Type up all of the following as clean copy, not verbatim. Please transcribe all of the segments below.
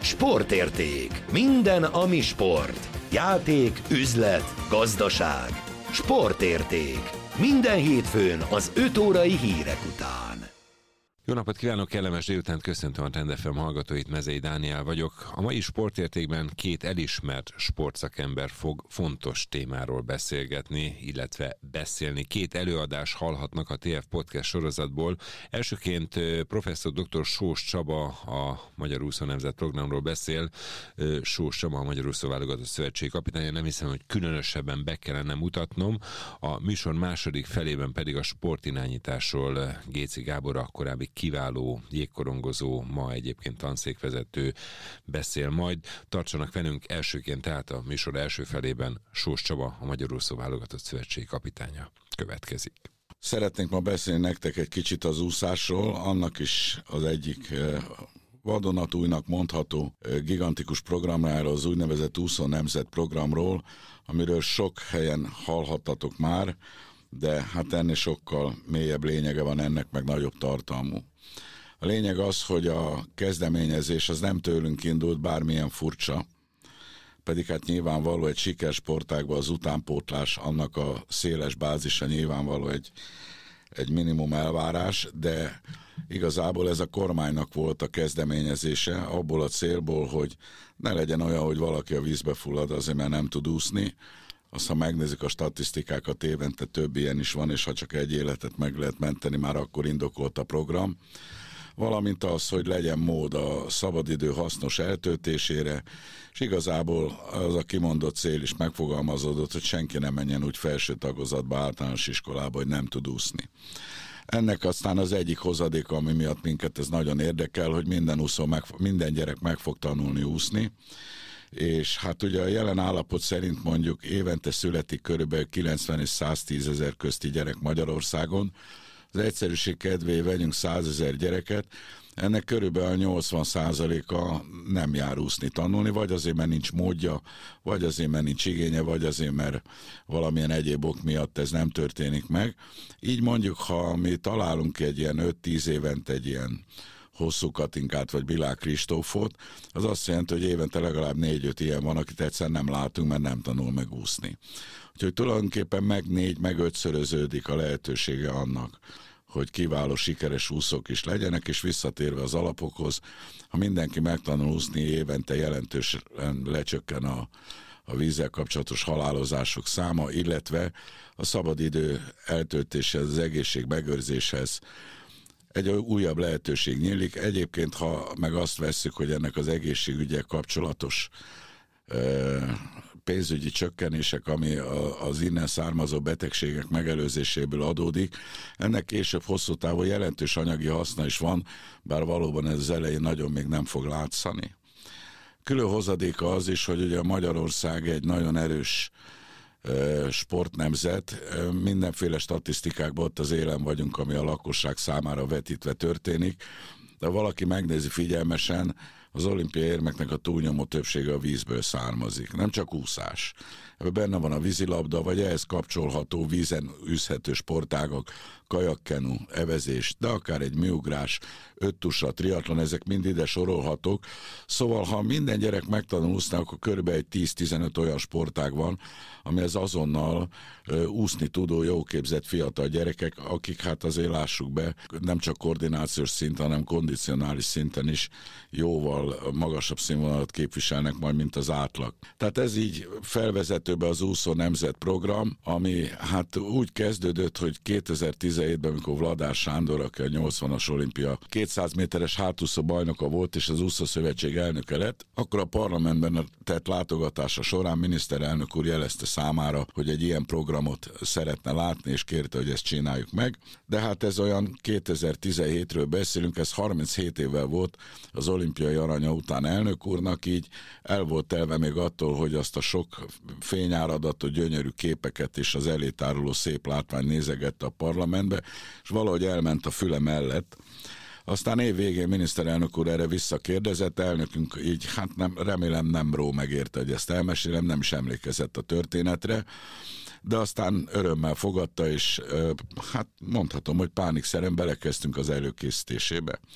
Sportérték. Minden, ami sport. Játék, üzlet, gazdaság. Sportérték. Minden hétfőn az 5 órai hírek után. Jó napot kívánok, kellemes délutánt, köszöntöm a Trend FM hallgatóit, Mezei Dániel vagyok. A mai Sportértékben két elismert sportszakember fog fontos témáról beszélgetni, illetve beszélni. Két előadás hallhatnak a TF Podcast sorozatból. Elsőként professzor dr. Sós Csaba a Magyar Úszó Nemzet programról beszél. Sós Csaba, a Magyar Úszó Válogatott Szövetség kapitánya, nem hiszem, hogy különösebben be kellene mutatnom. A műsor második felében pedig a sportirányításról Géci Gábor, a korábbi kiváló jégkorongozó, ma egyébként tanszékvezető beszél majd. Tartsanak velünk, elsőként tehát a műsor első felében Sós Csaba, a Magyar Úszó Válogatott Szövetség kapitánya következik. Szeretnénk ma beszélni nektek egy kicsit az úszásról, annak is az egyik vadonatújnak mondható gigantikus programjáról, az úgynevezett Úszó Nemzet programról, amiről sok helyen hallhattatok már, de hát ennél sokkal mélyebb lényege van ennek, meg nagyobb tartalmú. A lényeg az, hogy a kezdeményezés az nem tőlünk indult, bármilyen furcsa, pedig hát nyilvánvaló egy sikersportágban az utánpótlás, annak a széles bázisa nyilvánvaló egy minimum elvárás, de igazából ez a kormánynak volt a kezdeményezése, abból a célból, hogy ne legyen olyan, hogy valaki a vízbe fullad azért, mert nem tud úszni. Azt, ha megnézzük a statisztikákat, évente több ilyen is van, és ha csak egy életet meg lehet menteni, már akkor indokolt a program. Valamint az, hogy legyen mód a szabadidő hasznos eltöltésére, és igazából az a kimondott cél is megfogalmazódott, hogy senki nem menjen úgy felső tagozatba, általános iskolába, hogy nem tud úszni. Ennek aztán az egyik hozadéka, ami miatt minket ez nagyon érdekel, hogy minden gyerek meg fog tanulni úszni, és hát ugye a jelen állapot szerint mondjuk évente születik körülbelül 90 és 110 ezer közti gyerek Magyarországon. Az egyszerűség kedvéért vegyünk 100 000 gyereket, ennek körülbelül 80%-a nem jár úszni tanulni, vagy azért, mert nincs módja, vagy azért, mert nincs igénye, vagy azért, mert valamilyen egyéb ok miatt ez nem történik meg. Így mondjuk, ha mi találunk egy ilyen 5-10 évente egy ilyen Hosszú Katinkát vagy Bilák Kristófot, az azt jelenti, hogy évente legalább 4-5 ilyen van, akit egyszerűen nem látunk, mert nem tanul meg úszni. Úgyhogy tulajdonképpen meg 5-szöröződik a lehetősége annak, hogy kiváló, sikeres úszók is legyenek, és visszatérve az alapokhoz, ha mindenki megtanul úszni, évente jelentősen lecsökken a vízzel kapcsolatos halálozások száma, illetve a szabadidő eltöltéshez, az egészség megőrzéshez egy újabb lehetőség nyílik. Egyébként, ha meg azt vesszük, hogy ennek az egészségügyel kapcsolatos pénzügyi csökkenések, ami az innen származó betegségek megelőzéséből adódik, ennek később hosszú távon jelentős anyagi haszna is van, bár valóban ez az elején nagyon még nem fog látszani. Külön hozadéka az is, hogy ugye Magyarország egy nagyon erős sportnemzet, mindenféle statisztikákban ott az élen vagyunk, ami a lakosság számára vetítve történik, de ha valaki megnézi figyelmesen, az olimpiai érmeknek a túlnyomó többsége a vízből származik. Nem csak úszás. Ebben benne van a vízilabda, vagy ehhez kapcsolható vízen űzhető sportágak, kajakkenu, evezés, de akár egy műugrás, 5 tusa, triatlon, ezek mind ide sorolhatók. Szóval, ha minden gyerek megtanul úszni, akkor körülbelül egy 10-15 olyan sportág van, amihez azonnal úszni tudó, jóképzett fiatal gyerekek, akik hát azért lássuk be, nem csak koordinációs szinten, hanem kondicionális szinten is jóval magasabb színvonalat képviselnek majd, mint az átlag. Tehát ez így felvezetőbe az Úszó Nemzet program, ami hát úgy kezdődött, hogy 2017-ben, amikor Vladár Sándor, aki a 80-as olimpia 200 méteres hátúszó bajnoka volt, és az Úszó Szövetség elnöke lett, akkor a parlamentben tett látogatása során miniszterelnök úr jelezte számára, hogy egy ilyen programot szeretne látni, és kérte, hogy ezt csináljuk meg. De hát ez olyan 2017-ről beszélünk, ez 37 évvel volt az olimpiai aranya után elnök úrnak, így el volt telve még attól, hogy azt a sok fényáradatot, gyönyörű képeket és az elétáruló szép látvány nézegette a parlamentbe, és valahogy elment a füle mellett. Aztán év végén miniszterelnök úr erre visszakérdezett, elnökünk így, hát nem, remélem nem megérte, hogy ezt elmesélem, nem is emlékezett a történetre, de aztán örömmel fogadta, és hát mondhatom, hogy pánikszerűen belekezdtünk az előkészítésébe.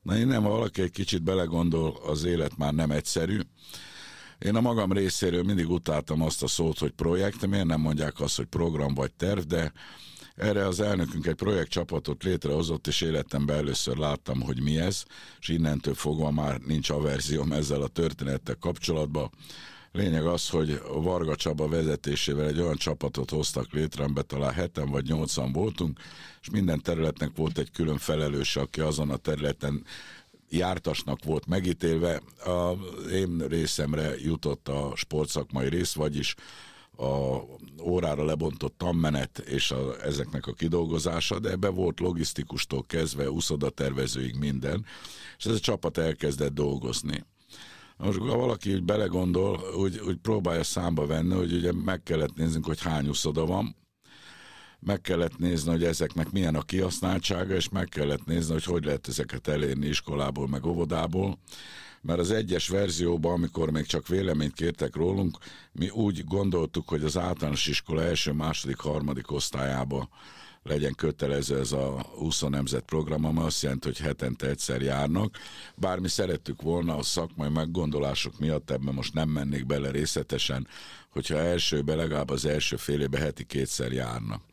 Na innen, ha valaki egy kicsit belegondol, az élet már nem egyszerű. Én a magam részéről mindig utáltam azt a szót, hogy projekt, miért nem mondják azt, hogy program vagy terv, de erre az elnökünk egy projektcsapatot létrehozott, és életemben először láttam, hogy mi ez, és innentől fogva már nincs averzióm ezzel a történettel kapcsolatban. Lényeg az, hogy a Varga Csaba vezetésével egy olyan csapatot hoztak létre, amiben talán 7 vagy 8 voltunk, és minden területnek volt egy külön felelős, aki azon a területen jártasnak volt megítélve. Az én részemre jutott a sportszakmai rész, vagyis a órára lebontott tanmenet és ezeknek a kidolgozása, de ebbe volt logisztikustól kezdve, uszodatervezőig minden, és ez a csapat elkezdett dolgozni. Most ha valaki úgy belegondol, úgy próbálja számba venni, hogy ugye meg kellett néznünk, hogy hány uszoda van, meg kellett nézni, hogy ezeknek milyen a kihasználtsága, és meg kellett nézni, hogy lehet ezeket elérni iskolából, meg óvodából, mert az egyes verzióban, amikor még csak véleményt kértek rólunk, mi úgy gondoltuk, hogy az általános iskola első, második, harmadik osztályába legyen kötelező ez a 20 nemzet program, ami azt jelenti, hogy hetente egyszer járnak. Bár mi szerettük volna a szakmai meggondolások miatt, ebben most nem mennék bele részletesen, hogyha elsőbe, legalább az első fél évben heti 2-szer járnak.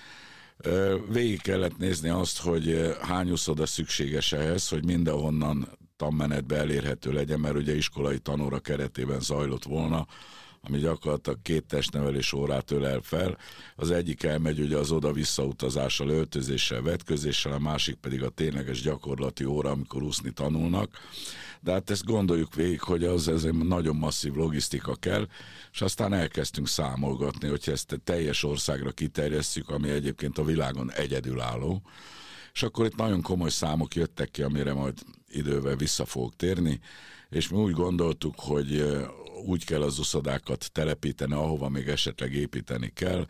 Végig kellett nézni azt, hogy hány uszoda szükséges ehhez, hogy mindenhonnan tanmenetbe elérhető legyen, mert ugye iskolai tanóra keretében zajlott volna, ami gyakorlatilag 2 testnevelés órát ölel fel. Az egyik elmegy ugye az oda-vissza utazással, öltözéssel, vetközéssel, a másik pedig a tényleges gyakorlati óra, amikor úszni tanulnak. De hát ezt gondoljuk végig, hogy ez egy nagyon masszív logisztika kell, és aztán elkezdtünk számolgatni, hogyha ezt a teljes országra kiterjesszük, ami egyébként a világon egyedülálló. És akkor itt nagyon komoly számok jöttek ki, amire majd idővel vissza fogok térni, és mi úgy gondoltuk, hogy úgy kell az uszodákat telepíteni, ahova még esetleg építeni kell,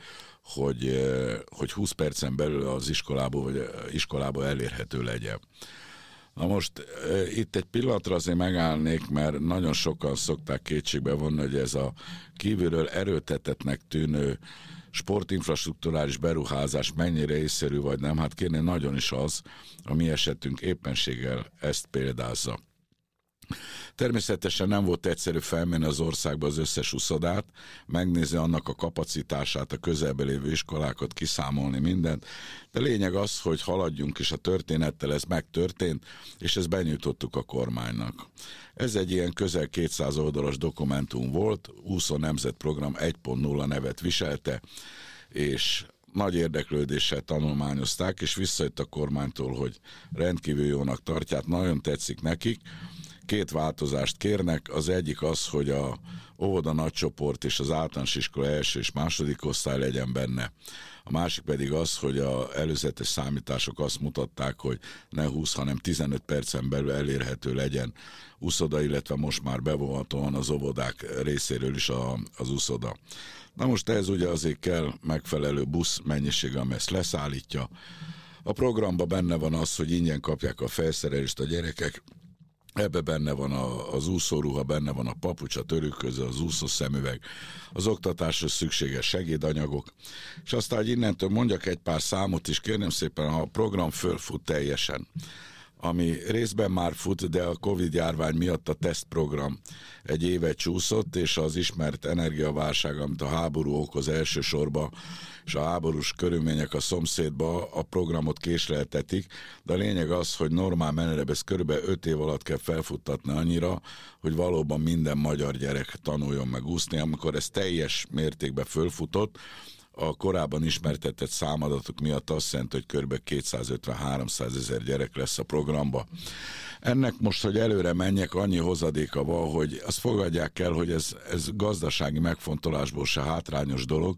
hogy 20 percen belül az iskolából elérhető legyen. Na most itt egy pillanatra azért megállnék, mert nagyon sokan szokták kétségbe vonni, hogy ez a kívülről erőltetettnek tűnő sportinfrastrukturális beruházás mennyire észszerű vagy nem, hát kérni nagyon is az, a mi esetünk éppenséggel ezt példázza. Természetesen nem volt egyszerű felmenni az országba az összes uszodát, megnézni annak a kapacitását, a közelbe lévő iskolákat, kiszámolni mindent, de lényeg az, hogy haladjunk, és a történettel ez megtörtént, és ezt benyújtottuk a kormánynak. Ez egy ilyen közel 200 oldalas dokumentum volt, 20 nemzetprogram 1.0 nevet viselte, és nagy érdeklődéssel tanulmányozták, és visszajött a kormánytól, hogy rendkívül jónak tartják, nagyon tetszik nekik. 2 változást kérnek, az egyik az, hogy a óvoda nagycsoport és az általános iskola első és második osztály legyen benne. A másik pedig az, hogy az előzetes számítások azt mutatták, hogy ne 20, hanem 15 percen belül elérhető legyen uszoda, illetve most már bevonhatóan az óvodák részéről is az uszoda. Na most ez ugye azért kell megfelelő busz mennyiség, ami ezt leszállítja. A programban benne van az, hogy ingyen kapják a felszerelést a gyerekek, ebbe benne van az úszóruha, benne van a papucs, a törőköző, az úszószemüveg, az oktatáshoz szükséges segédanyagok, és aztán, hogy innentől mondjak egy pár számot is, kérném szépen, ha a program fölfut teljesen, ami részben már fut, de a Covid-járvány miatt a tesztprogram egy évet csúszott, és az ismert energiaválság, amit a háború okoz elsősorban, és a háborús körülmények a szomszédba a programot késleltetik, de a lényeg az, hogy normál menetben ezt körülbelül 5 év alatt kell felfuttatni annyira, hogy valóban minden magyar gyerek tanuljon meg úszni. Amikor ez teljes mértékben fölfutott, a korábban ismertetett számadatok miatt azt jelenti, hogy kb. 250-300 ezer gyerek lesz a programba. Ennek most, hogy előre menjek, annyi hozadéka van, hogy azt fogadják el, hogy ez gazdasági megfontolásból se hátrányos dolog,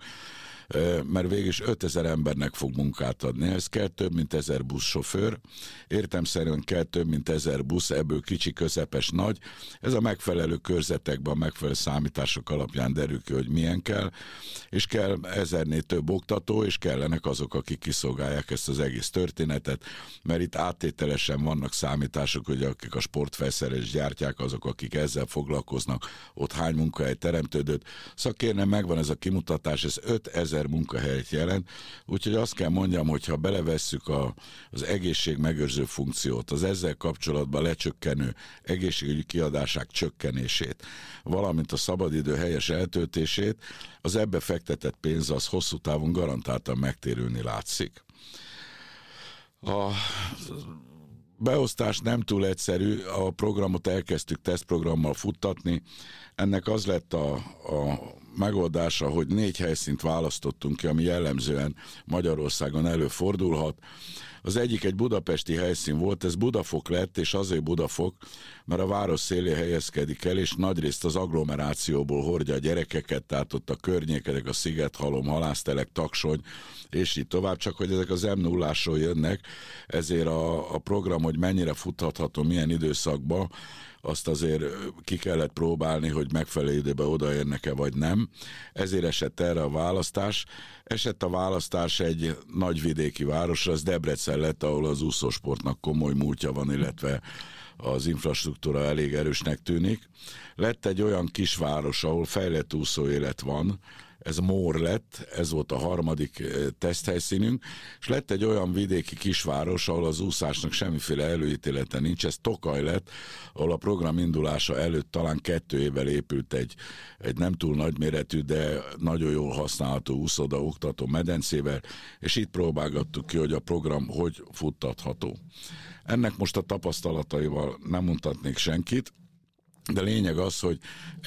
mert végülis 5000 embernek fog munkát adni. Ez kell több mint 1000 buszsofőr, értelemszerűen kell több mint 1000 busz, ebből kicsi, közepes, nagy. Ez a megfelelő körzetekben, a megfelelő számítások alapján derül ki, hogy milyen kell, és kell 1000-nél több oktató, és kellenek azok, akik kiszolgálják ezt az egész történetet, mert itt áttételesen vannak számítások, hogy akik a sportfelszerelést gyártják, azok, akik ezzel foglalkoznak, ott hány munkahely teremtődött. Szóval kérnem, megvan ez a kimutatás, ez 5000 000 munkahelyet jelent, úgyhogy azt kell mondjam, hogy ha belevesszük az egészségmegőrző funkciót, az ezzel kapcsolatban lecsökkenő egészségügyi kiadásák csökkenését, valamint a szabadidő helyes eltöltését, az ebbe fektetett pénz az hosszú távon garantáltan megtérülni látszik. A beosztás nem túl egyszerű, a programot elkezdtük tesztprogrammal futtatni, ennek az lett a megoldása, hogy 4 helyszínt választottunk ki, ami jellemzően Magyarországon előfordulhat. Az egyik egy budapesti helyszín volt, ez Budafok lett, és azért Budafok, mert a város szélén helyezkedik el, és nagyrészt az agglomerációból hordja a gyerekeket, tehát ott a környékedek, a Szigethalom, Halásztelek, Taksony, és így tovább, csak hogy ezek az M0-ásról jönnek, ezért a program, hogy mennyire futhatható, milyen időszakban, azt azért ki kellett próbálni, hogy megfelelő időben odaérnek-e vagy nem. Ezért esett erre a választás. Esett a választás egy nagyvidéki városra, az Debrecen lett, ahol az úszósportnak komoly múltja van, illetve az infrastruktúra elég erősnek tűnik. Lett egy olyan kisváros, ahol fejlett úszóélet van, ez Mór lett, ez volt a harmadik teszthelyszínünk, és lett egy olyan vidéki kisváros, ahol az úszásnak semmiféle előítélete nincs, ez Tokaj lett, ahol a program indulása előtt talán 2 évvel épült egy nem túl nagyméretű, de nagyon jól használható úszoda oktató medencével, és itt próbálgattuk ki, hogy a program hogy futtatható. Ennek most a tapasztalataival nem mutatnék senkit, de lényeg az, hogy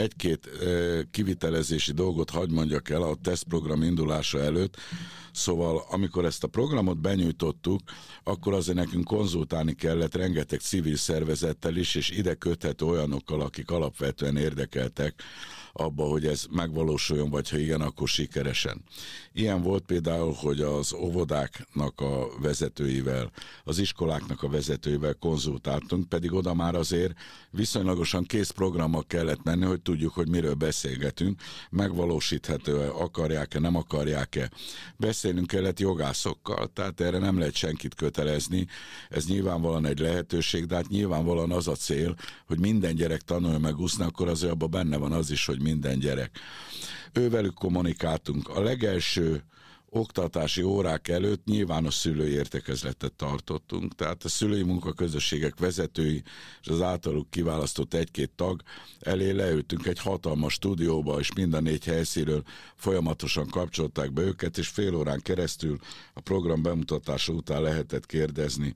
1-2 kivitelezési dolgot hadd mondjak el a tesztprogram indulása előtt. Szóval amikor ezt a programot benyújtottuk, akkor azért nekünk konzultálni kellett rengeteg civil szervezettel is, és ide köthető olyanokkal, akik alapvetően érdekeltek abba, hogy ez megvalósuljon, vagy ha igen, akkor sikeresen. Ilyen volt például, hogy az óvodáknak a vezetőivel, az iskoláknak a vezetőivel konzultáltunk, pedig oda már azért viszonylagosan kész programmal kellett menni, hogy tudjuk, hogy miről beszélgetünk, megvalósítható-e, akarják-e, nem akarják-e. Beszélnünk kellett jogászokkal, tehát erre nem lehet senkit kötelezni, ez nyilvánvalóan egy lehetőség, de hát nyilvánvalóan az a cél, hogy minden gyerek tanulja meg úszni, akkor azért abban benne van az is, hogy minden gyerek. Ővelük kommunikáltunk. A legelső oktatási órák előtt nyilvános szülői értekezletet tartottunk, tehát a szülői munkaközösségek vezetői és az általuk kiválasztott 1-2 tag elé leültünk egy hatalmas stúdióba, és mind a 4 helyszínről folyamatosan kapcsolták be őket, és fél órán keresztül a program bemutatása után lehetett kérdezni.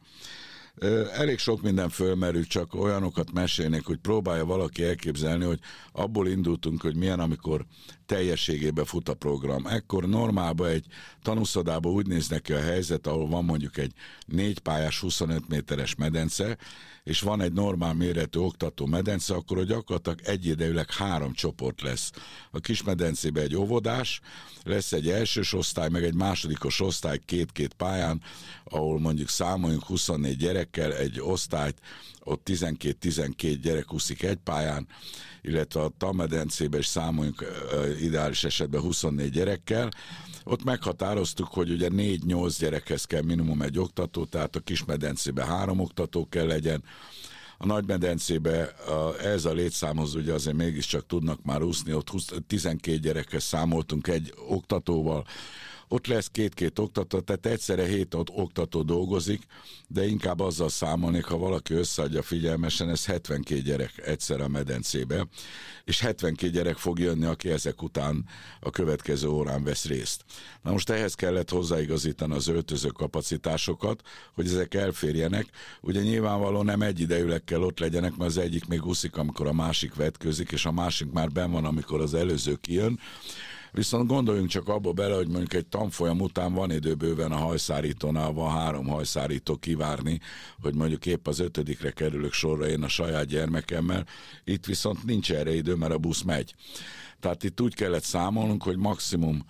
Elég sok minden fölmerül, csak olyanokat mesélnék, hogy próbálja valaki elképzelni, hogy abból indultunk, hogy milyen, amikor teljességében fut a program. Ekkor normálban egy tanúszodában úgy néz neki a helyzet, ahol van mondjuk egy 4 pályás 25 méteres medence, és van egy normál méretű oktató medence, akkor gyakorlatilag egyidejűleg 3 csoport lesz. A kis medencében egy óvodás, lesz egy elsős osztály, meg egy másodikos osztály 2-2 pályán, ahol mondjuk számoljunk 24 gyerekkel, egy osztályt, ott 12-12 gyerek úszik egy pályán, illetve a tanmedencében is számoljunk ideális esetben 24 gyerekkel. Ott meghatároztuk, hogy ugye 4-8 gyerekhez kell minimum egy oktató, tehát a kismedencében 3 oktató kell legyen. A nagymedencében ez a létszámhoz ugye azért mégiscsak tudnak már úszni, ott 12 gyerekhez számoltunk egy oktatóval. Ott lesz 2-2 oktató, tehát egyszerre 7 oktató dolgozik, de inkább azzal számolnék, ha valaki összeadja figyelmesen, ez 72 gyerek egyszerre a medencébe, és 72 gyerek fog jönni, aki ezek után a következő órán vesz részt. Na most ehhez kellett hozzáigazítani az öltöző kapacitásokat, hogy ezek elférjenek. Ugye nyilvánvalóan nem egyidejűleg kell ott legyenek, mert az egyik még úszik, amikor a másik vetkőzik, és a másik már benn van, amikor az előző kijön. Viszont gondoljunk csak abba bele, hogy mondjuk egy tanfolyam után van idő bőven a hajszárítónál, van 3 hajszárító kivárni, hogy mondjuk épp az 5-re kerülök sorra én a saját gyermekemmel. Itt viszont nincs erre idő, mert a busz megy. Tehát itt úgy kellett számolnunk, hogy maximum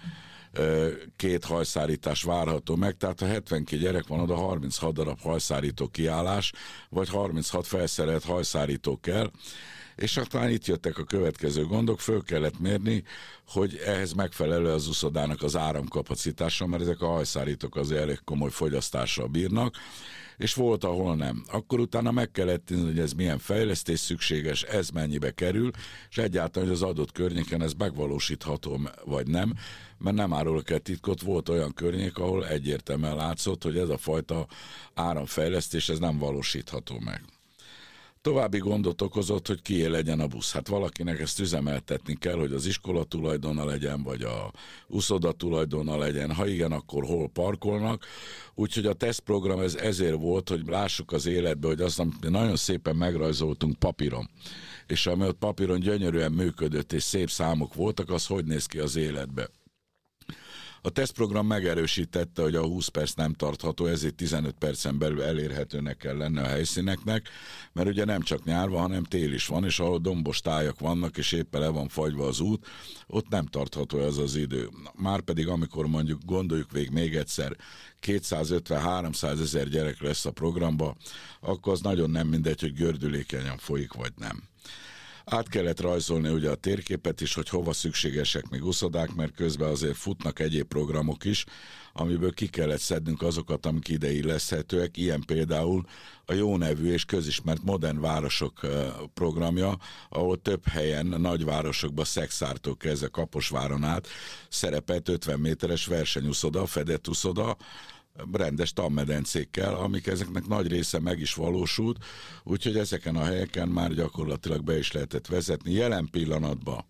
2 hajszárítás várható meg, tehát ha 72 gyerek van, oda 36 darab hajszárító kiállás, vagy 36 felszerelt hajszárító kell, és aztán itt jöttek a következő gondok, föl kellett mérni, hogy ehhez megfelelő az úszodának az áramkapacitása, mert ezek a hajszárítók azért elég komoly fogyasztással bírnak, és volt, ahol nem. Akkor utána meg kellett nézni, hogy ez milyen fejlesztés szükséges, ez mennyibe kerül, és egyáltalán, hogy az adott környéken ez megvalósítható vagy nem, mert nem árulok el titkot, volt olyan környék, ahol egyértelműen látszott, hogy ez a fajta áramfejlesztés ez nem valósítható meg. További gondot okozott, hogy kié legyen a busz. Hát valakinek ezt üzemeltetni kell, hogy az iskola tulajdona legyen, vagy a uszoda tulajdona legyen. Ha igen, akkor hol parkolnak. Úgyhogy a tesztprogram ezért volt, hogy lássuk az életbe, hogy azt, amit nagyon szépen megrajzoltunk papíron, és ami ott papíron gyönyörűen működött, és szép számok voltak, az hogy néz ki az életbe. A tesztprogram megerősítette, hogy a 20 perc nem tartható, ezért 15 percen belül elérhetőnek kell lenni a helyszíneknek, mert ugye nem csak nyár van, hanem tél is van, és ahol dombos tájak vannak, és éppen le van fagyva az út, ott nem tartható ez az idő. Márpedig amikor mondjuk gondoljuk végig még egyszer, 250-300 ezer gyerek lesz a programba, akkor az nagyon nem mindegy, hogy gördülékenyen folyik vagy nem. Át kellett rajzolni ugye a térképet is, hogy hova szükségesek még uszodák, mert közben azért futnak egyéb programok is, amiből ki kellett szednünk azokat, amik ide illeszthetőek, ilyen például a jó nevű és közismert Modern Városok programja, ahol több helyen, nagyvárosokban, Szexártól kezdve Kaposváron át szerepelt 50 méteres versenyuszoda, fedett uszoda, rendes tanmedencékkel, amik ezeknek nagy része meg is valósult, úgyhogy ezeken a helyeken már gyakorlatilag be is lehetett vezetni. Jelen pillanatban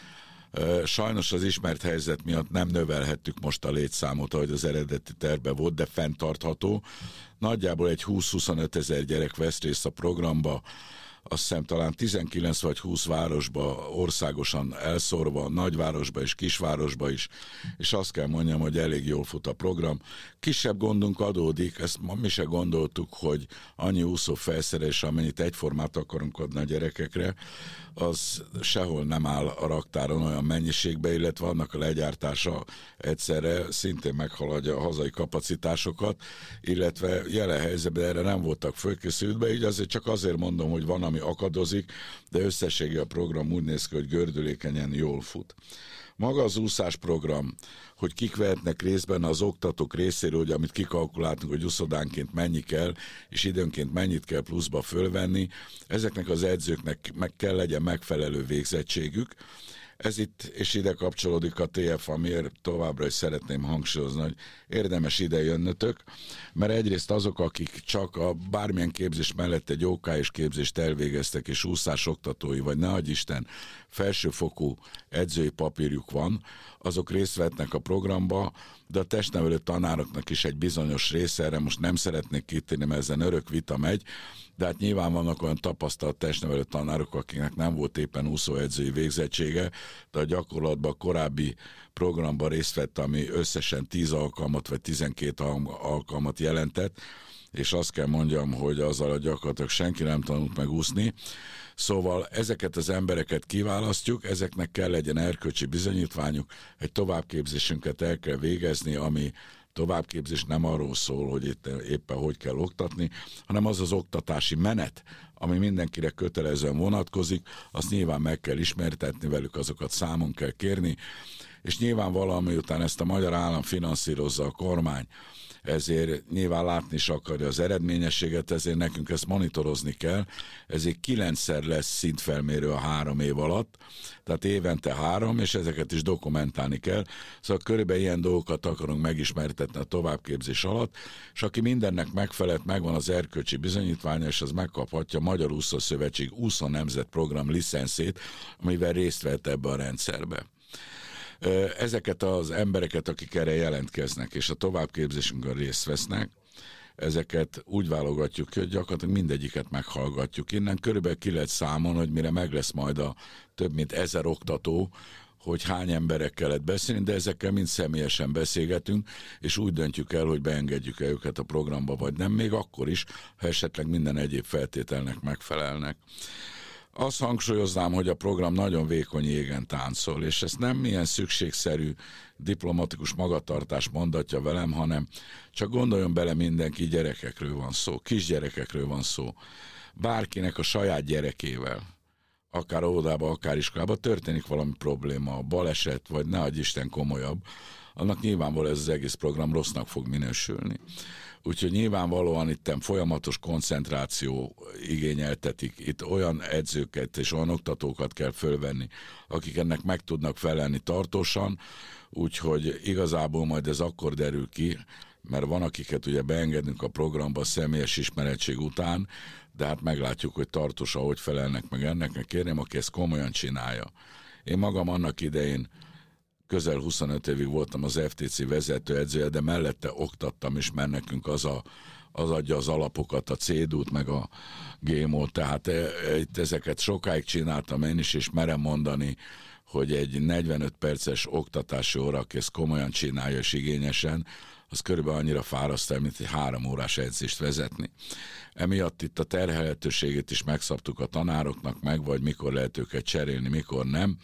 sajnos az ismert helyzet miatt nem növelhettük most a létszámot, ahogy az eredeti tervben volt, de fenntartható. Nagyjából egy 20-25 ezer gyerek vesz részt a programba, azt hiszem talán 19 vagy 20 városba országosan elszórva, nagyvárosba és kisvárosba is, és azt kell mondjam, hogy elég jól fut a program. Kisebb gondunk adódik, ezt mi se gondoltuk, hogy annyi úszó felszerelés, amennyit egyformát akarunk adni a gyerekekre, az sehol nem áll a raktáron olyan mennyiségbe, illetve annak a legyártása egyszerre szintén meghaladja a hazai kapacitásokat, illetve jelen helyzetben erre nem voltak fölkészültbe, így azért csak azért mondom, hogy van, ami akadozik, de összességében a program úgy néz ki, hogy gördülékenyen jól fut. Maga az úszásprogram, hogy kik vehetnek részben az oktatók részéről, hogy amit kikalkuláltunk, hogy uszodánként mennyi kell, és időnként mennyit kell pluszba fölvenni, ezeknek az edzőknek meg kell legyen megfelelő végzettségük. Ez itt, és ide kapcsolódik a TF, amiért továbbra is szeretném hangsúlyozni, hogy érdemes ide jönnötök, mert egyrészt azok, akik csak a bármilyen képzés mellett egy OK-s képzést elvégeztek, és úszásoktatói, vagy ne adj Isten, felsőfokú edzői papírjuk van, azok részt vehetnek a programba, de a testnevelő tanároknak is egy bizonyos része, erre most nem szeretnék kitérni, mert ezen örök vita megy, de hát nyilván vannak olyan tapasztalt testnevelő tanárok, akiknek nem volt éppen úszóedzői végzettsége, de a gyakorlatban a korábbi programban részt vett, ami összesen 10 alkalmat vagy 12 alkalmat jelentett, és azt kell mondjam, hogy azzal gyakorlatilag senki nem tanult meg úszni. Szóval ezeket az embereket kiválasztjuk, ezeknek kell legyen erkölcsi bizonyítványuk, egy továbbképzésünket el kell végezni, ami továbbképzés nem arról szól, hogy itt éppen hogy kell oktatni, hanem az az oktatási menet, ami mindenkire kötelezően vonatkozik, azt nyilván meg kell ismertetni velük, azokat számon kell kérni, és nyilván miután ezt a magyar állam finanszírozza, a kormány, ezért nyilván látni is akarja az eredményességet, ezért nekünk ezt monitorozni kell, ezért 9-szer lesz szintfelmérő a 3 év alatt, tehát évente 3, és ezeket is dokumentálni kell, szóval körülbelül ilyen dolgokat akarunk megismertetni a továbbképzés alatt, és aki mindennek megfelelt, megvan az erkölcsi bizonyítványa, és az megkaphatja a Magyar Úszó Szövetség úszó nemzetprogram licenszét, amivel részt vett ebbe a rendszerbe. Ezeket az embereket, akik erre jelentkeznek, és a továbbképzésünkön részt vesznek, ezeket úgy válogatjuk, hogy gyakorlatilag mindegyiket meghallgatjuk. Innen körülbelül ki lehet számolni, hogy mire meg lesz majd a több mint 1000 oktató, hogy hány emberekkel lehet beszélni, de ezekkel mind személyesen beszélgetünk, és úgy döntjük el, hogy beengedjük-e őket a programba, vagy nem, még akkor is, ha esetleg minden egyéb feltételnek megfelelnek. Azt hangsúlyoznám, hogy a program nagyon vékony jégen táncol, és ezt nem milyen szükségszerű diplomatikus magatartás mondatja velem, hanem csak gondoljon bele, mindenki, gyerekekről van szó, kisgyerekekről van szó. Bárkinek a saját gyerekével, akár óvodába, akár iskolába történik valami probléma, baleset, vagy ne adj Isten komolyabb, annak nyilvánvalóan ez az egész program rossznak fog minősülni. Úgyhogy nyilvánvalóan itt folyamatos koncentráció igényeltetik. Itt olyan edzőket és olyan oktatókat kell fölvenni, akik ennek meg tudnak felelni tartósan, úgyhogy igazából majd ez akkor derül ki, mert van, akiket ugye beengedünk a programba személyes ismeretség után, de hát meglátjuk, hogy tartósan hogy felelnek meg ennek, mert kérném, aki ezt komolyan csinálja. Én magam annak idején közel 25 évig voltam az FTC vezetőedzője, de mellette oktattam is, mert nekünk az adja az alapokat, a CDU-t, meg a GMO-t, tehát itt ezeket sokáig csináltam én is, és merem mondani, hogy egy 45 perces oktatási óra, aki ezt komolyan csinálja és igényesen, az körülbelül annyira fáraszt el, mint egy 3 órás edzést vezetni. Emiatt itt a terhelhetőségét is megszabtuk a tanároknak meg, vagy mikor lehet őket cserélni, mikor nem,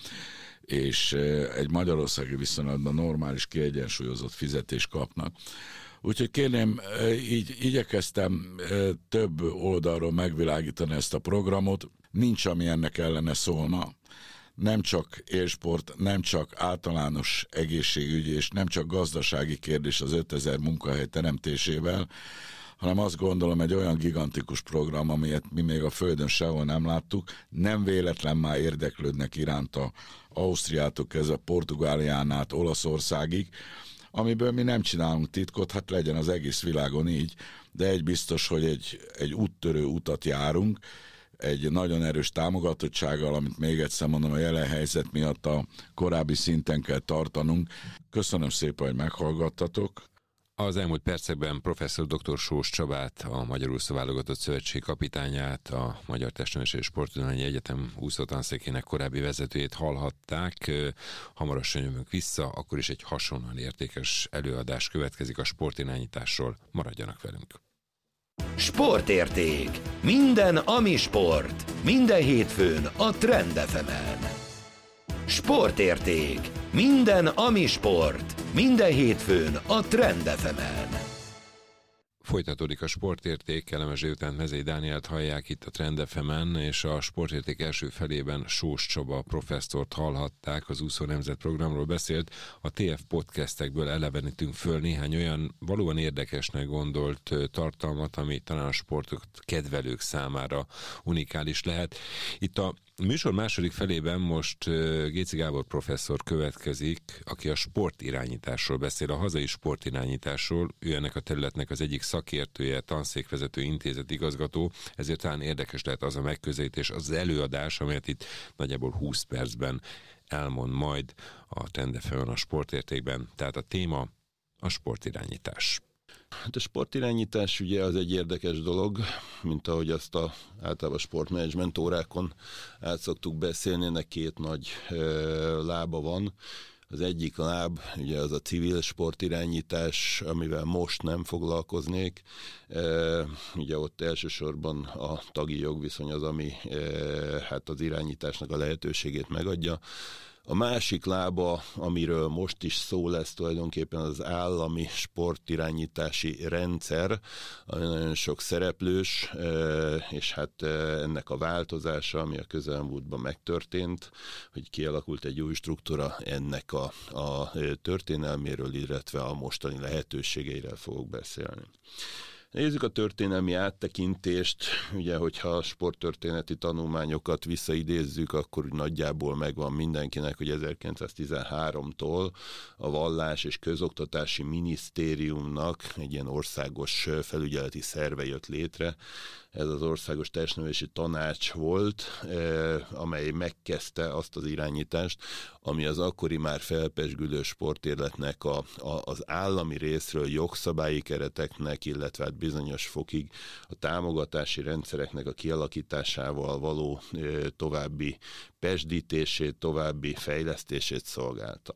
és egy magyarországi viszonylatban normális, kiegyensúlyozott fizetést kapnak. Úgyhogy kérném, így igyekeztem több oldalról megvilágítani ezt a programot, nincs, ami ennek ellene szólna. Nem csak élsport, nem csak általános egészségügyi, és nem csak gazdasági kérdés az 5000 munkahely teremtésével, hanem azt gondolom egy olyan gigantikus program, amelyet mi még a Földön sehol nem láttuk, nem véletlen már érdeklődnek iránta Ausztriától kezdve Portugálián át Olaszországig, amiből mi nem csinálunk titkot, hát legyen az egész világon így, de egy biztos, hogy egy úttörő utat járunk, egy nagyon erős támogatottsággal, amit még egyszer mondom, a jelen helyzet miatt a korábbi szinten kell tartanunk. Köszönöm szépen, hogy meghallgattatok. Az elmúlt percekben professzor dr. Sós Csabát, a Magyarul Válogatott Szövetség kapitányát, a Magyar Testnevelési és Sporttudományi Egyetem úszótanszékének korábbi vezetőjét hallhatták. Hamarosan jövünk vissza, akkor is egy hasonlóan értékes előadás következik a sportirányításról. Maradjanak velünk! Sportérték. Minden, ami sport. Minden hétfőn a Trend FM-en. Sportérték. Minden, ami sport. Minden hétfőn a Trend FM-en. Folytatódik a Sportérték, kellemes délután Mezei Dánielt hallják itt a Trend FM-en, és a Sportérték első felében Sós Csaba professzort hallhatták, az Úszó Nemzet programról beszélt. A TF podcastekből elevenítünk föl néhány olyan valóban érdekesnek gondolt tartalmat, ami talán a sportok kedvelők számára unikális lehet. Itt a műsor második felében most Géci Gábor professzor következik, aki a sportirányításról beszél, a hazai sportirányításról. Ő ennek a területnek az egyik szakértője, tanszékvezető, intézetigazgató, ezért talán érdekes lehet az a megközelítés, az előadás, amelyet itt nagyjából 20 percben elmond majd a Trend FM-en, a Sportértékben. Tehát a téma a sportirányítás. Hát a sportirányítás ugye az egy érdekes dolog, mint ahogy azt általában sportmenedzsment órákon át szoktuk beszélni, ennek két nagy lába van. Az egyik láb, ugye az a civil sportirányítás, amivel most nem foglalkoznék. Ugye ott elsősorban a tagi jogviszony az, ami hát az irányításnak a lehetőségét megadja. A másik lába, amiről most is szó lesz tulajdonképpen, az állami sportirányítási rendszer, ami nagyon sok szereplős, és hát ennek a változása, ami a közelmúltban megtörtént, hogy kialakult egy új struktúra, ennek a történelméről, illetve a mostani lehetőségeiről fogok beszélni. Nézzük a történelmi áttekintést, ugye, hogyha a sporttörténeti tanulmányokat visszaidézzük, akkor úgy nagyjából megvan mindenkinek, hogy 1913-tól a Vallás- és Közoktatási Minisztériumnak egy ilyen országos felügyeleti szerve jött létre. Ez az Országos Testnevelési Tanács volt, amely megkezdte azt az irányítást, ami az akkori már felpezsgülő sportéletnek az állami részről jogszabályi kereteknek, illetve hát bizonyos fokig a támogatási rendszereknek a kialakításával való további pezsdítését, további fejlesztését szolgálta.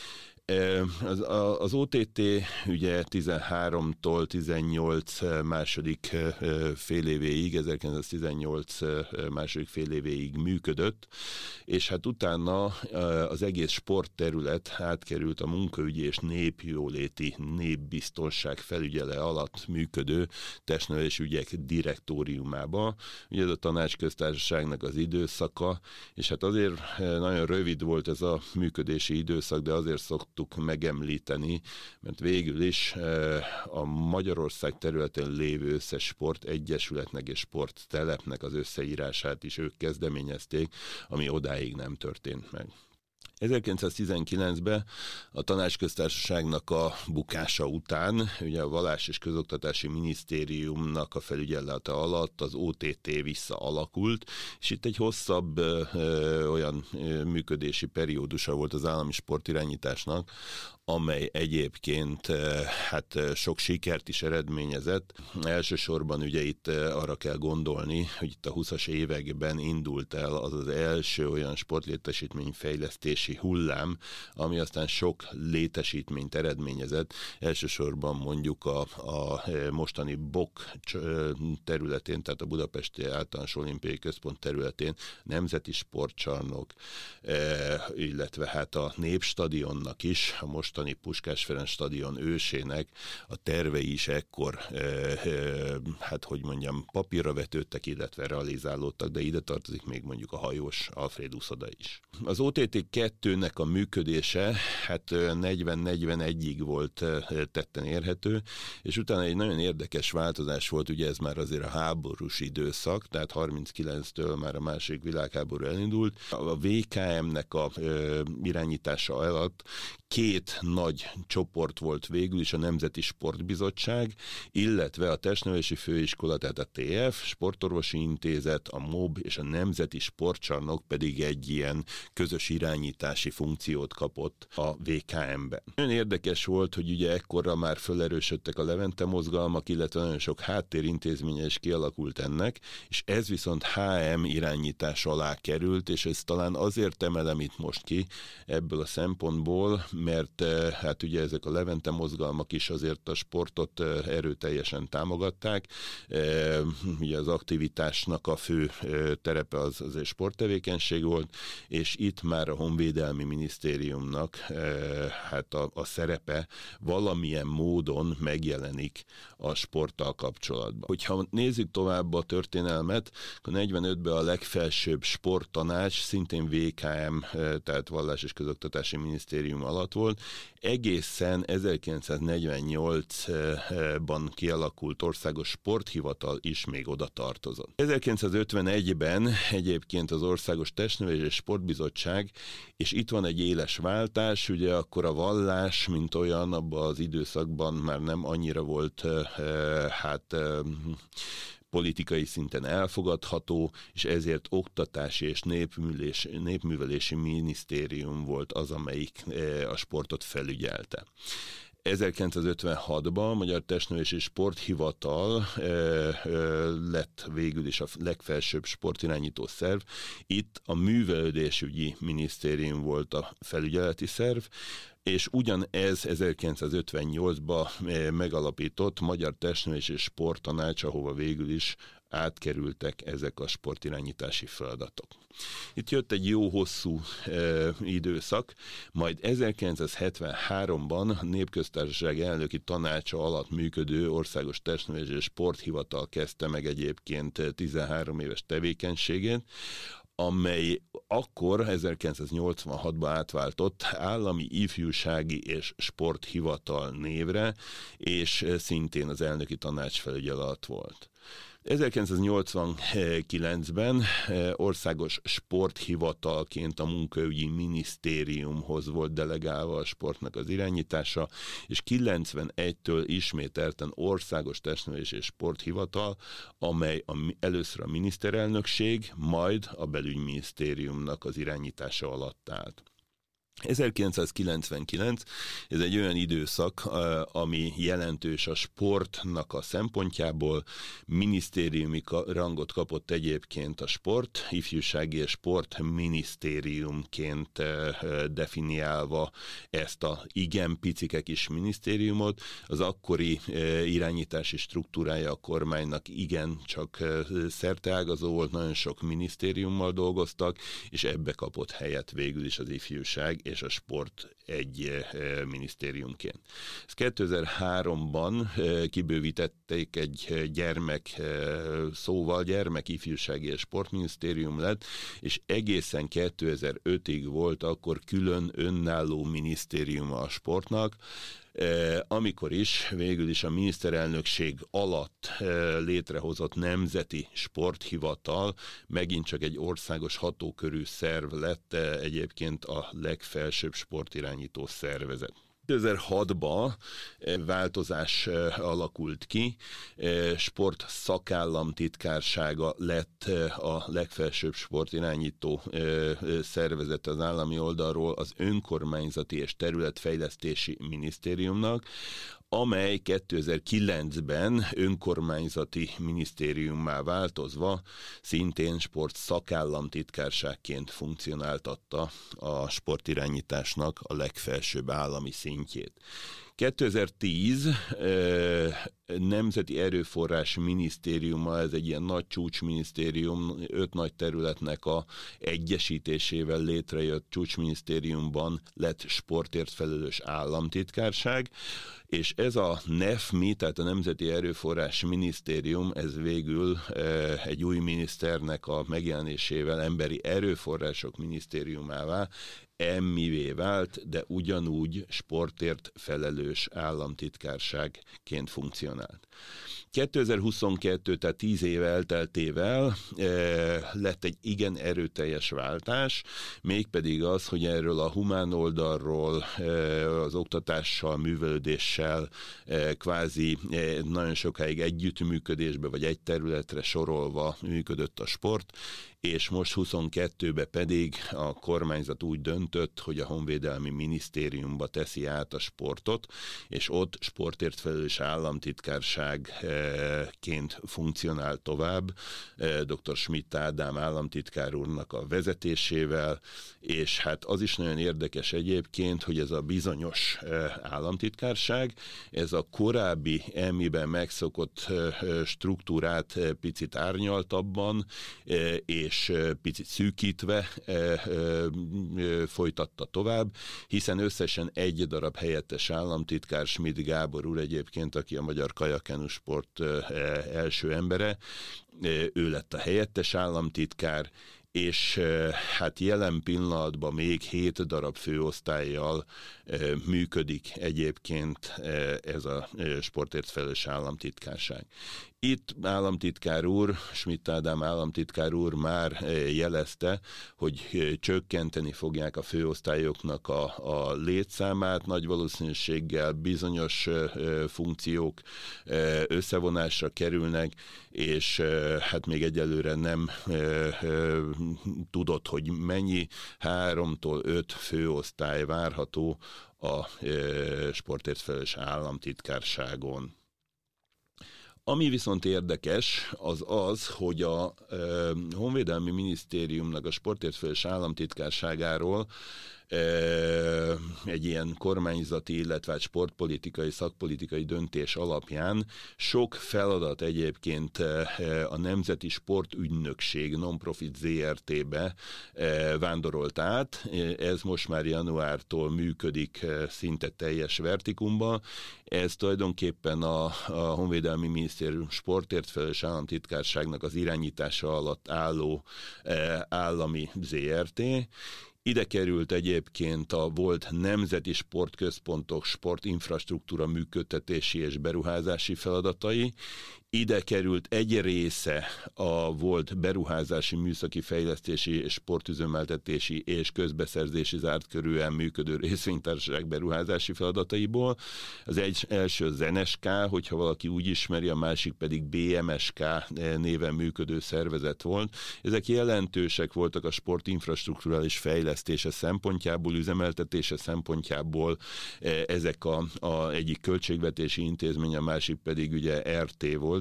Az OTT ugye 13-tól 18 második fél évéig, 1918 második fél évéig működött, és hát utána az egész sportterület átkerült a munkaügyi és népjóléti népbiztonság felügyele alatt működő testnevelési ügyek direktóriumába. Ugye ez a tanácsköztársaságnak az időszaka, és hát azért nagyon rövid volt ez a működési időszak, de azért szoktuk megemlíteni, mert végül is a Magyarország területén lévő összes sportegyesületnek és sporttelepnek az összeírását is ők kezdeményezték, ami odáig nem történt meg. 1919-ben a Tanácsköztársaságnak a bukása után, ugye a Vallás és Közoktatási Minisztériumnak a felügyelete alatt az OTT visszaalakult, és itt egy hosszabb olyan működési periódusa volt az állami sportirányításnak, amely egyébként hát sok sikert is eredményezett. Elsősorban ugye itt arra kell gondolni, hogy itt a 20-as években indult el az az első olyan sportlétesítményfejlesztési hullám, ami aztán sok létesítményt eredményezett. Elsősorban mondjuk a mostani BOK területén, tehát a Budapesti Általános Olimpiai Központ területén nemzeti sportcsarnok, illetve hát a Népstadionnak is, a mostani Puskás Ferenc stadion ősének a tervei is ekkor, hát hogy mondjam, papírra vetődtek, illetve realizálódtak, de ide tartozik még mondjuk a hajós Alfréd uszoda is. Az OTT 2-nek a működése hát 40-41-ig volt tetten érhető, és utána egy nagyon érdekes változás volt, ugye ez már azért a háborús időszak, tehát 39-től már a második világháború elindult. A VKM-nek a irányítása alatt két nagy csoport volt végül is, a Nemzeti Sportbizottság, illetve a Testnevelési Főiskola, tehát a TF, Sportorvosi Intézet, a MOB és a Nemzeti Sportcsarnok pedig egy ilyen közös irányítási funkciót kapott a VKM-ben. Nagyon érdekes volt, hogy ugye ekkorra már felerősödtek a Levente mozgalmak, illetve nagyon sok háttérintézménye is kialakult ennek, és ez viszont HM irányítás alá került, és ez talán azért emelem itt most ki ebből a szempontból, mert hát ugye ezek a Levente mozgalmak is azért a sportot erőteljesen támogatták. Ugye az aktivitásnak a fő terepe az azért sporttevékenység volt, és itt már a Honvédelmi Minisztériumnak hát a szerepe valamilyen módon megjelenik a sporttal kapcsolatban. Hogyha nézzük tovább a történelmet, akkor 45-ben a legfelsőbb sporttanács, szintén VKM, tehát Vallás és Közoktatási Minisztérium alatt volt, egészen 1948-ban kialakult országos sporthivatal is még oda tartozott. 1951-ben egyébként az Országos Testnevelési és Sportbizottság, és itt van egy éles váltás, ugye akkor a vallás, mint olyan, abban az időszakban már nem annyira volt politikai szinten elfogadható, és ezért oktatási és népművelési minisztérium volt az, amelyik a sportot felügyelte. 1956-ban a Magyar Testnevelési Sporthivatal lett végül is a legfelsőbb sportirányító szerv. Itt a Művelődésügyi Minisztérium volt a felügyeleti szerv, és ugyanez 1958-ban megalapított Magyar Testnevelési és Sporttanács, ahova végül is átkerültek ezek a sportirányítási feladatok. Itt jött egy jó hosszú időszak, majd 1973-ban a Népköztársaság elnöki tanácsa alatt működő Országos Testnevelési és Sporthivatal kezdte meg egyébként 13 éves tevékenységét, amely akkor 1986-ban átváltott Állami Ifjúsági és Sporthivatal névre, és szintén az elnöki tanács felügyelet alatt volt. 1989-ben országos sporthivatalként a Munkaügyi Minisztériumhoz volt delegálva a sportnak az irányítása, és 91-től ismételten országos testnevelési és sporthivatal, amely először a miniszterelnökség, majd a belügyminisztériumnak az irányítása alatt állt. 1999, ez egy olyan időszak, ami jelentős a sportnak a szempontjából, minisztériumi rangot kapott egyébként a sport, ifjúsági és sportminisztériumként definiálva ezt a igen picike kis minisztériumot. Az akkori irányítási struktúrája a kormánynak igen csak szerteágazó volt, nagyon sok minisztériummal dolgoztak, és ebbe kapott helyet végül is az ifjúság, és a sport egy minisztériumként. Ezt 2003-ban kibővítették egy gyermek szóval, gyermek, ifjúsági és sportminisztérium lett, és egészen 2005-ig volt akkor külön önálló minisztériuma a sportnak, amikor is végül is a miniszterelnökség alatt létrehozott nemzeti sporthivatal megint csak egy országos hatókörű szerv lett, egyébként a legfelsőbb sportirányító szervezet. 2006-ban változás alakult ki, sport szakállamtitkársága lett a legfelsőbb sportirányító szervezet az állami oldalról az önkormányzati és területfejlesztési minisztériumnak, amely 2009-ben önkormányzati minisztériummá változva szintén sport szakállamtitkárságként funkcionáltatta a sportirányításnak a legfelsőbb állami szintjét. 2010 Nemzeti Erőforrás Minisztériuma, ez egy ilyen nagy csúcsminisztérium, 5 nagy területnek a egyesítésével létrejött csúcsminisztériumban lett sportért felelős államtitkárság, és ez a NEFMI, tehát a Nemzeti Erőforrás Minisztérium, ez végül egy új miniszternek a megjelenésével Emberi Erőforrások Minisztériumává, emmivé vált, de ugyanúgy sportért felelős államtitkárságként funkcionált. 2022, tehát 10 év elteltével lett egy igen erőteljes váltás, mégpedig az, hogy erről a humán oldalról, az oktatással, művelődéssel kvázi nagyon sokáig együttműködésbe, vagy egy területre sorolva működött a sport, és most 22-ben pedig a kormányzat úgy döntött, hogy a Honvédelmi Minisztériumba teszi át a sportot, és ott sportért felelős államtitkárságként funkcionál tovább dr. Schmidt Ádám államtitkár úrnak a vezetésével, és hát az is nagyon érdekes egyébként, hogy ez a bizonyos államtitkárság, ez a korábbi emmiben megszokott struktúrát picit árnyaltabban, és picit szűkítve folytatta tovább, hiszen összesen egy darab helyettes államtitkár, Schmidt Gábor úr egyébként, aki a Magyar Kajakenu Sport első embere, ő lett a helyettes államtitkár, és hát jelen pillanatban még 7 darab főosztállyal működik egyébként ez a sportért felelős államtitkárság. Itt államtitkár úr, Schmidt Ádám államtitkár úr már jelezte, hogy csökkenteni fogják a főosztályoknak a létszámát, nagy valószínűséggel bizonyos funkciók összevonásra kerülnek, és hát még egyelőre nem tudott, hogy mennyi, 3-tól 5 főosztály várható a sportért felelős államtitkárságon. Ami viszont érdekes, az, hogy a Honvédelmi Minisztériumnak a sportért felelős államtitkárságáról egy ilyen kormányzati, illetve sportpolitikai, szakpolitikai döntés alapján sok feladat egyébként a Nemzeti Sportügynökség non-profit ZRT-be vándorolt át. Ez most már januártól működik szinte teljes vertikumban. Ez tulajdonképpen a Honvédelmi Minisztérium sportért felelős államtitkárságnak az irányítása alatt álló állami ZRT. Ide került egyébként a volt nemzeti sportközpontok sportinfrastruktúra működtetési és beruházási feladatai, ide került egy része a volt beruházási, műszaki fejlesztési és sportüzemeltetési és közbeszerzési zárt körűen működő részvénytársaság beruházási feladataiból. Az első ZNSK, hogyha valaki úgy ismeri, a másik pedig BMSK néven működő szervezet volt. Ezek jelentősek voltak a sportinfrastrukturális fejlesztése szempontjából, üzemeltetése szempontjából. Ezek a egyik költségvetési intézmény, a másik pedig ugye RT volt,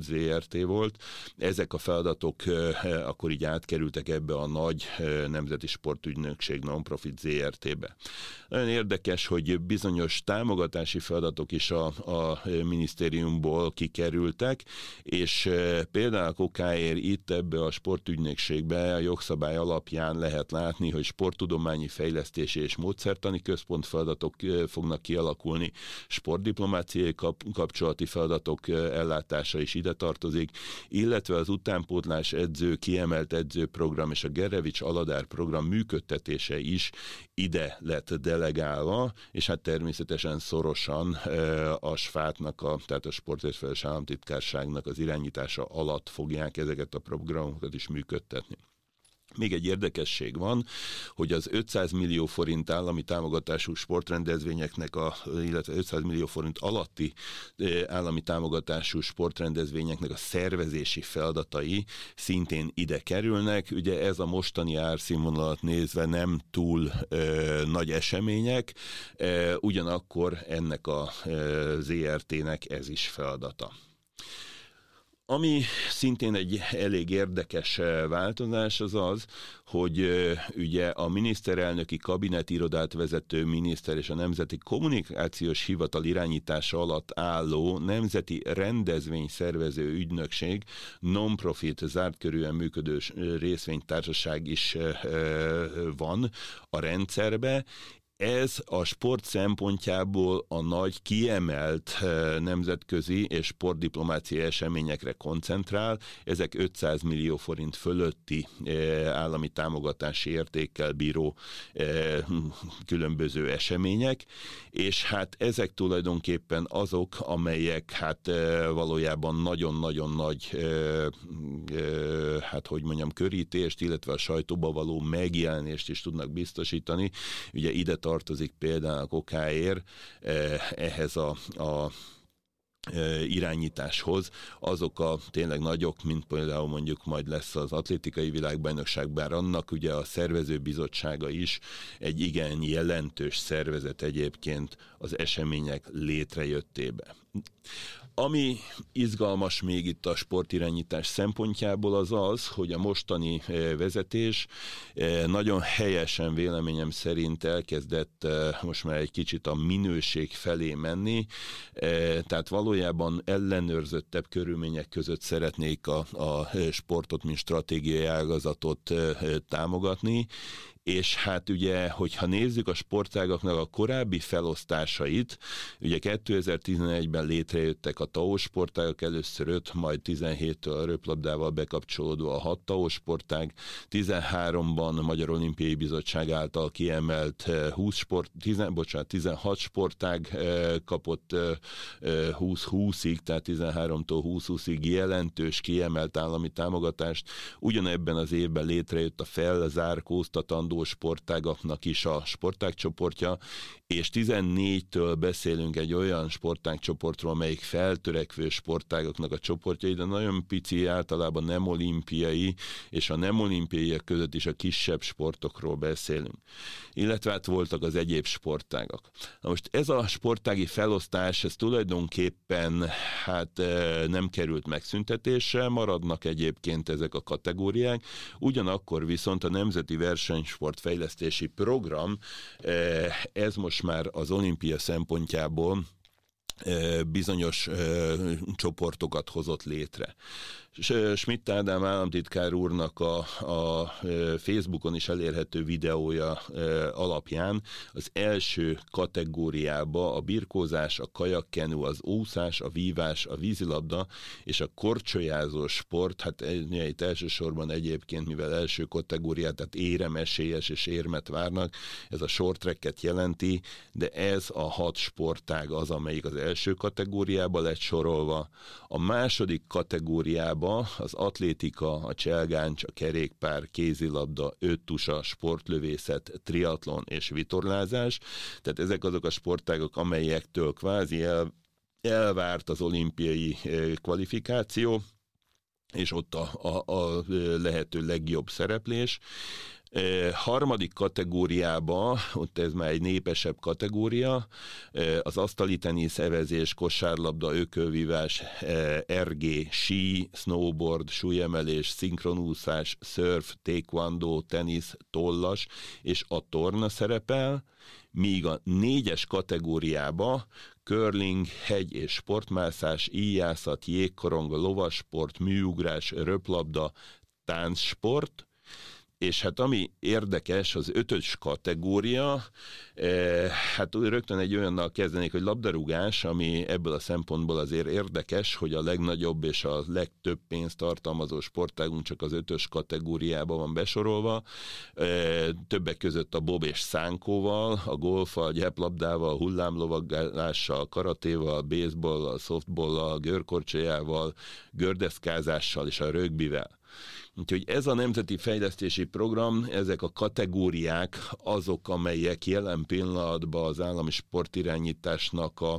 volt, ZRT volt. Ezek a feladatok akkor így átkerültek ebbe a nagy Nemzeti Sportügynökség non-profit ZRT-be. Nagyon érdekes, hogy bizonyos támogatási feladatok is a minisztériumból kikerültek, és például a KKR itt ebbe a sportügynökségbe a jogszabály alapján lehet látni, hogy sporttudományi fejlesztési és módszertani központ feladatok fognak kialakulni, sportdiplomáciai kapcsolati feladatok ellátása is ide tartozik, illetve az utánpótlás edző, kiemelt edzőprogram és a Gerevics Aladár program működtetése is ide lett delegálva, és hát természetesen szorosan a SFÁT-nak, tehát a Sportért Felelős Államtitkárságnak az irányítása alatt fogják ezeket a programokat is működtetni. Még egy érdekesség van, hogy az 500 millió forint állami támogatású sportrendezvényeknek, illetve 500 millió forint alatti állami támogatású sportrendezvényeknek a szervezési feladatai szintén ide kerülnek. Ugye ez a mostani árszínvonalat nézve nem túl nagy események, ugyanakkor ennek a ZRT-nek ez is feladata. Ami szintén egy elég érdekes változás az, hogy ugye a miniszterelnöki kabinetirodát vezető miniszter és a Nemzeti Kommunikációs Hivatal irányítása alatt álló Nemzeti Rendezvényszervező Ügynökség, non-profit, zárt körűen működő részvénytársaság is van a rendszerbe. Ez a sport szempontjából a nagy kiemelt nemzetközi és sportdiplomáciai eseményekre koncentrál. Ezek 500 millió forint fölötti állami támogatási értékkel bíró különböző események, és hát ezek tulajdonképpen azok, amelyek hát valójában nagyon-nagyon nagy körítést, illetve a sajtóba való megjelenést is tudnak biztosítani. Ugye ide tartozik például a KKR ehhez a irányításhoz, azok a tényleg nagyok, mint például mondjuk majd lesz az atlétikai világbajnokság, bár annak ugye a szervezőbizottsága is egy igen jelentős szervezet egyébként az események létrejöttébe. Ami izgalmas még itt a sportirányítás szempontjából az, hogy a mostani vezetés nagyon helyesen véleményem szerint elkezdett most már egy kicsit a minőség felé menni, tehát valójában ellenőrzöttebb körülmények között szeretnék a sportot, mint stratégiai ágazatot támogatni, és hát ugye, hogyha nézzük a sportágaknak a korábbi felosztásait, ugye 2011-ben létrejöttek a TAO sportágak, először 5, majd 17-től a röplabdával bekapcsolódó a 6 TAO sportág, 13-ban a Magyar Olimpiai Bizottság által kiemelt 16 sportág kapott 20-20-ig, tehát 13-tól 20-20-ig jelentős kiemelt állami támogatást. Ugyanebben az évben létrejött a felzárkóztatandó sportágaknak is a sportágcsoportja, és 14-től beszélünk egy olyan sportágcsoportról, amelyik feltörekvő sportágaknak a csoportjai, de nagyon pici, általában nem olimpiai, és a nem olimpiaiak között is a kisebb sportokról beszélünk. Illetve hát voltak az egyéb sportágak. Na most ez a sportági felosztás, ez tulajdonképpen hát nem került megszüntetésre, maradnak egyébként ezek a kategóriák, ugyanakkor viszont a Nemzeti Versenysportfejlesztési Program, ez most már az olimpia szempontjából bizonyos csoportokat hozott létre. Schmidt Ádám államtitkár úrnak a Facebookon is elérhető videója alapján az első kategóriába a birkózás, a kajakkenu, az úszás, a vívás, a vízilabda és a korcsolyázó sport, hát itt elsősorban egyébként, mivel első kategóriát, tehát éremesélyes és érmet várnak, ez a short tracket jelenti, de ez a 6 sportág az, amelyik az első kategóriába lett sorolva. A második kategóriába az atlétika, a cselgáncs, a kerékpár, kézilabda, öttusa, sportlövészet, triatlon és vitorlázás. Tehát ezek azok a sportágok, amelyektől kvázi elvárt az olimpiai kvalifikáció, és ott a lehető legjobb szereplés. Harmadik kategóriába, ott ez már egy népesebb kategória, az asztali tenisz, evezés, kosárlabda, ökölvívás, RG, sí, snowboard, súlyemelés, szinkronúszás, szörf, taekwondo, tenisz, tollas és a torna szerepel, míg a 4-es kategóriába curling, hegy- és sportmászás, íjászat, jégkorong, lovasport, műugrás, röplabda, táncsport, és hát ami érdekes, az 5-ös kategória, hát rögtön egy olyannal kezdenék, hogy labdarúgás, ami ebből a szempontból azért érdekes, hogy a legnagyobb és a legtöbb pénzt tartalmazó sportágunk csak az 5-ös kategóriába van besorolva, többek között a bob és szánkóval, a golffal, gyeplabdával, hullámlovagással, karatéval, baseballlal, softballal, görkorcsolyával, gördeszkázással és a rögbivel. Úgyhogy ez a Nemzeti Fejlesztési Program, ezek a kategóriák azok, amelyek jelen pillanatban az állami sportirányításnak a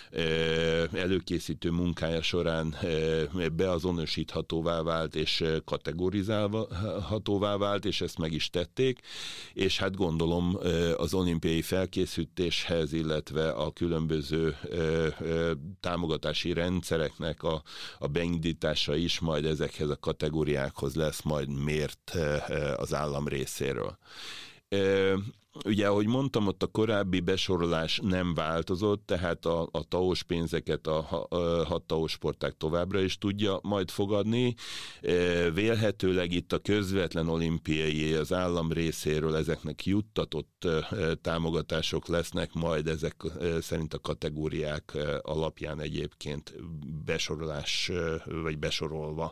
előkészítő munkája során beazonosíthatóvá vált és kategorizálhatóvá vált, és ezt meg is tették, és hát gondolom az olimpiai felkészítéshez, illetve a különböző támogatási rendszereknek a beindítása is majd ezekhez a kategóriákhoz lesz majd mért az állam részéről. Ugye, ahogy mondtam, ott a korábbi besorolás nem változott, tehát a TAO-s pénzeket a 6 TAO sportág továbbra is tudja majd fogadni. Vélhetőleg itt a közvetlen olimpiai az állam részéről ezeknek juttatott támogatások lesznek majd ezek szerint a kategóriák alapján egyébként besorolás vagy besorolva.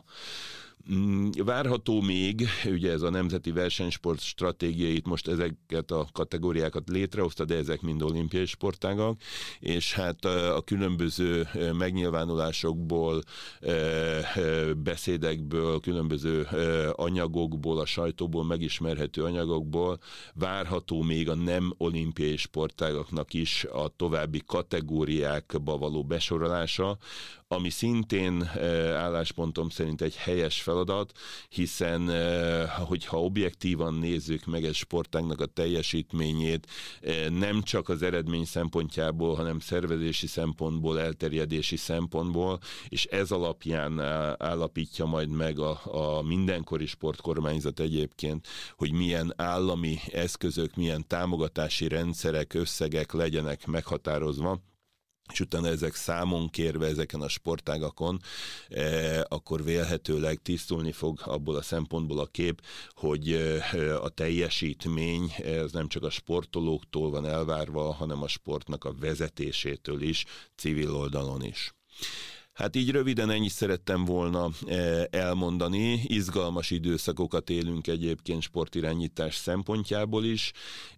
Várható még, ugye ez a Nemzeti Versenysport Stratégia itt most ezeket a kategóriákat létrehozta, de ezek mind olimpiai sportágak, és hát a különböző megnyilvánulásokból, beszédekből, különböző anyagokból, a sajtóból megismerhető anyagokból várható még a nem olimpiai sportágaknak is a további kategóriákba való besorolása, ami szintén álláspontom szerint egy helyes feladat, hiszen hogyha objektívan nézzük meg egy sportágnak a teljesítményét, nem csak az eredmény szempontjából, hanem szervezési szempontból, elterjedési szempontból, és ez alapján állapítja majd meg a mindenkori sportkormányzat egyébként, hogy milyen állami eszközök, milyen támogatási rendszerek, összegek legyenek meghatározva, és utána ezek számon kérve ezeken a sportágakon, akkor vélhetőleg tisztulni fog abból a szempontból a kép, hogy a teljesítmény ez nem csak a sportolóktól van elvárva, hanem a sportnak a vezetésétől is, civil oldalon is. Hát így röviden ennyit szerettem volna elmondani. Izgalmas időszakokat élünk egyébként sportirányítás szempontjából is,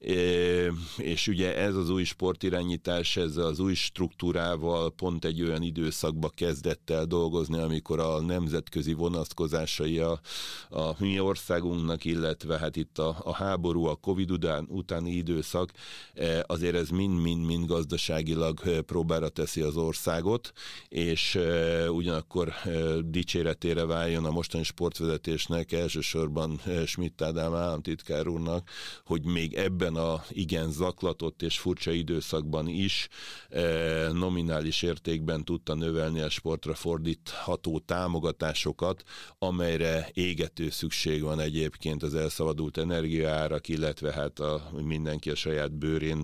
és ugye ez az új sportirányítás, ezzel az új struktúrával pont egy olyan időszakba kezdett el dolgozni, amikor a nemzetközi vonatkozásai a mi országunknak, illetve hát itt a háború, a Covid utáni időszak, azért ez mind gazdaságilag próbára teszi az országot, és ugyanakkor dicséretére váljon a mostani sportvezetésnek, elsősorban Schmidt Ádám államtitkár úrnak, hogy még ebben a igen zaklatott és furcsa időszakban is nominális értékben tudta növelni a sportra fordítható támogatásokat, amelyre égető szükség van egyébként az elszabadult energiaárak, illetve hát mindenki a saját bőrén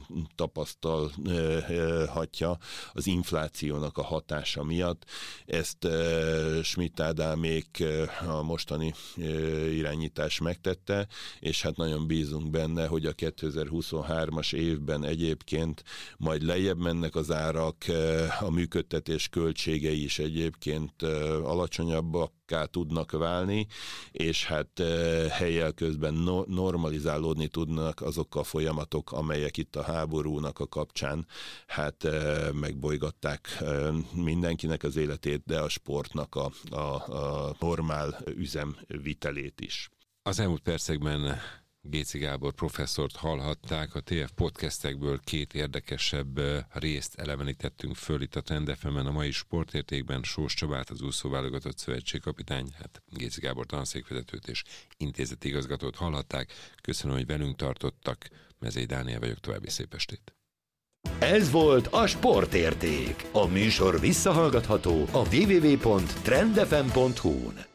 tapasztalhatja az inflációnak a hatása miatt. Ezt Schmidt Ádámék a mostani irányítás megtette, és hát nagyon bízunk benne, hogy a 2023-as évben egyébként majd lejjebb mennek az árak, a működtetés költségei is egyébként alacsonyabbakká tudnak válni, és hát helyel közben normalizálódni tudnak azok a folyamatok, amelyek itt a háborúnak a kapcsán hát megbolygatták mindenkinek az életét, de a sportnak a normál üzemvitelét is. Az elmúlt percekben Géci Gábor professzort hallhatták, a TF podcastekből 2 érdekesebb részt elevenítettünk föl itt a Trend FM-en, a mai sportértékben Sós Csabát, az úszóválogatott szövetségkapitány, Géci Gábor tanszékvezetőt és intézeti igazgatót hallhatták. Köszönöm, hogy velünk tartottak. Mezei Dániel vagyok, további szép estét. Ez volt a Sportérték. A műsor visszahallgatható a www.trendfm.hu-n.